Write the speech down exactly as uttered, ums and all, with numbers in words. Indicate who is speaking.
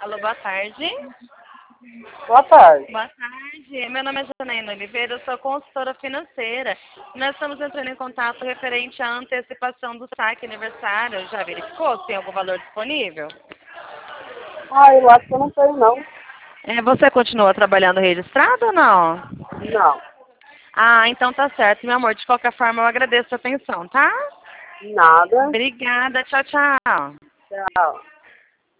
Speaker 1: Alô, boa tarde.
Speaker 2: Boa tarde.
Speaker 1: Boa tarde. Meu nome é Janaína Oliveira, eu sou consultora financeira. Nós estamos entrando em contato referente à antecipação do saque aniversário. Já verificou se tem algum valor disponível?
Speaker 2: Ah, eu acho que eu não tenho, não.
Speaker 1: É, você continua trabalhando registrado ou não?
Speaker 2: Não.
Speaker 1: Ah, então tá certo, meu amor. De qualquer forma, eu agradeço a atenção, tá?
Speaker 2: Nada.
Speaker 1: Obrigada. Tchau, tchau.
Speaker 2: Tchau.